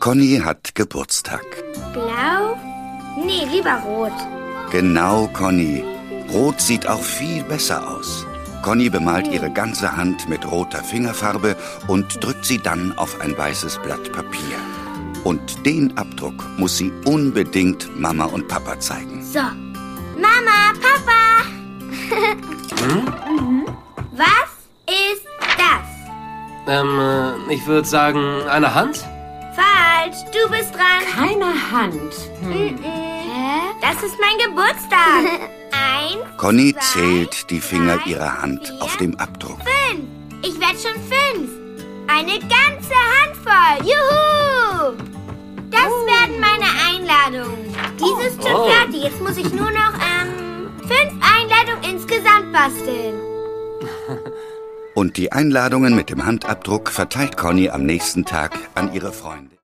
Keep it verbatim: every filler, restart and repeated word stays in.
Conny hat Geburtstag. Blau? Nee, lieber rot. Genau, Conny. Rot sieht auch viel besser aus. Conny bemalt ihre ganze Hand mit roter Fingerfarbe und drückt sie dann auf ein weißes Blatt Papier. Und den Abdruck muss sie unbedingt Mama und Papa zeigen. So. Mama, Papa! Hm? Was ist das? Ähm, äh, ich würde sagen, eine Hand? Falsch, du bist dran. Keine Hand. Hm. Hä? Das ist mein Geburtstag. Eins, Conny zwei, zählt die Finger drei, ihrer Hand vier, auf dem Abdruck. Fünf. Ich werde schon fünf. Eine ganze Handvoll. Juhu! Das Oh. werden meine Einladungen. Diese ist schon Oh. fertig. Jetzt muss ich nur noch ähm, fünf Einladungen insgesamt basteln. Und die Einladungen mit dem Handabdruck verteilt Conny am nächsten Tag an ihre Freunde.